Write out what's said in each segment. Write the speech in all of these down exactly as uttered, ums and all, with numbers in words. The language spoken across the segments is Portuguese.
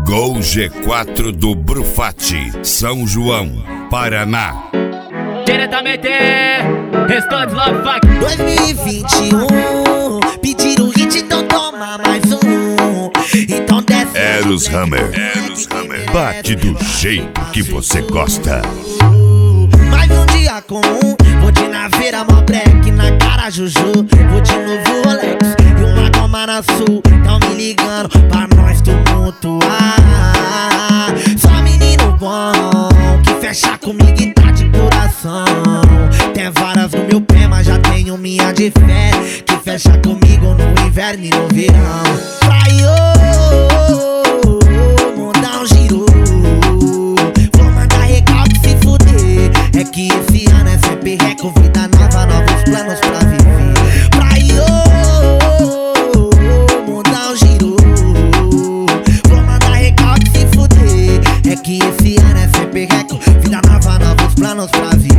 Gol G quatro do Brufatti, São João, Paraná. Diretamente, Restante Love Fuck. dois mil e vinte e um, pediram hit, então toma mais um. Então desce. Eros Hammer, Eros Hammer. Bate do jeito que você gosta. Mais um dia comum, vou de naveira, mó black na cara Juju. Vou de novo Rolex e uma goma na sul. Tão me ligando pra nós tumultuar. Só menino bom, que fecha comigo e tá de coração. Tem várias no meu pé, mas já tenho minha de fé, que fecha comigo no inverno e no verão. Vai, ô, mandar um giro. Vou mandar recalque se fuder. É que esse ano é sempre reco, vida nova, novos planos pra viver. Vai, ô, mandar um giro. Vou mandar recalque se fuder. É que esse ano é sempre reco, vida nova, novos planos pra viver.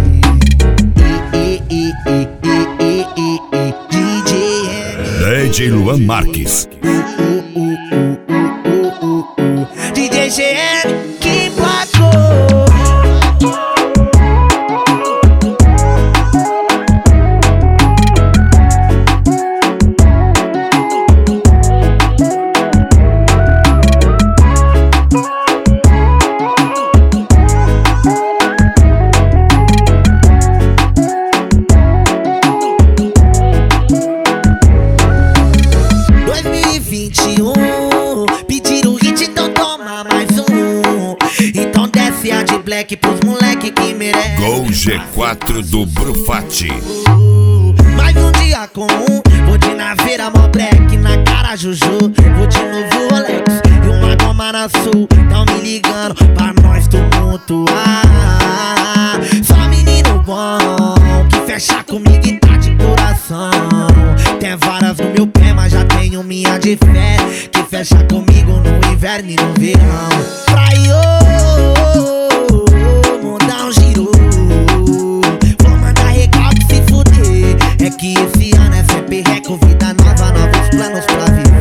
D J Luan Marques, D J G M que placou. dois mil e vinte e um, pediram hit, então toma mais um. Então desce a de black pros moleque que merece. Gol G quatro do Brufatti. Mais um dia comum, vou de naveira, mó black na cara Juju. Vou de novo Rolex e uma goma na sul. Tão me ligando pra nós tumultuar. Só menino bom, que fecha comigo e tá de coração. Tem várias no meu pé, mas já tenho minha de fé, que fecha comigo no inverno e no verão. Vai, ô, mandar um giro. Vou mandar recalque se fuder. É que esse ano é sempre reco, vida nova, novos planos pra viver.